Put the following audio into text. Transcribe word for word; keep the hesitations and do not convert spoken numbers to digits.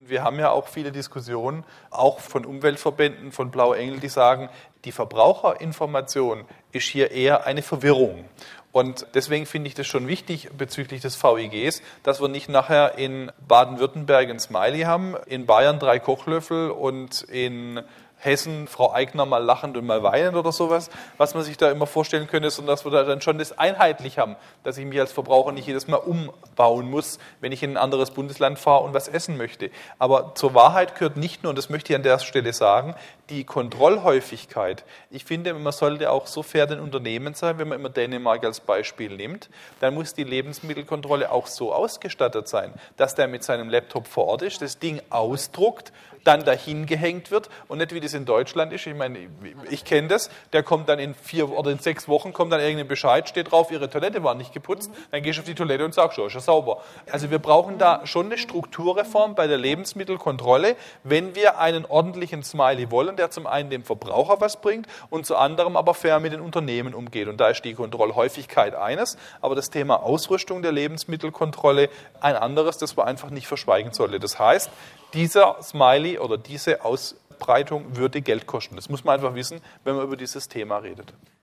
Wir haben ja auch viele Diskussionen, auch von Umweltverbänden, von Blau Engel, die sagen, die Verbraucherinformation ist hier eher eine Verwirrung. Und deswegen finde ich das schon wichtig bezüglich des V I Gs, dass wir nicht nachher in Baden-Württemberg ein Smiley haben, in Bayern drei Kochlöffel und in Hessen, Frau Eigner mal lachend und mal weinend oder sowas, was man sich da immer vorstellen könnte, sondern dass wir da dann schon das einheitlich haben, dass ich mich als Verbraucher nicht jedes Mal umbauen muss, wenn ich in ein anderes Bundesland fahre und was essen möchte. Aber zur Wahrheit gehört nicht nur, und das möchte ich an der Stelle sagen, die Kontrollhäufigkeit. Ich finde, man sollte auch so fair den Unternehmen sein, wenn man immer Dänemark als Beispiel nimmt, dann muss die Lebensmittelkontrolle auch so ausgestattet sein, dass der mit seinem Laptop vor Ort ist, das Ding ausdruckt, dann dahin gehängt wird und nicht wie das in Deutschland ist. Ich meine, ich kenne das, der kommt dann in vier oder in sechs Wochen, kommt dann irgendein Bescheid, steht drauf, Ihre Toilette war nicht geputzt, dann gehst du auf die Toilette und sagst, schon, ist ja sauber. Also wir brauchen da schon eine Strukturreform bei der Lebensmittelkontrolle, wenn wir einen ordentlichen Smiley wollen, der zum einen dem Verbraucher was bringt und zu anderem aber fair mit den Unternehmen umgeht. Und da ist die Kontrollhäufigkeit eines, aber das Thema Ausrüstung der Lebensmittelkontrolle ein anderes, das man einfach nicht verschweigen sollte. Das heißt, dieser Smiley oder diese Ausbreitung würde Geld kosten. Das muss man einfach wissen, wenn man über dieses Thema redet.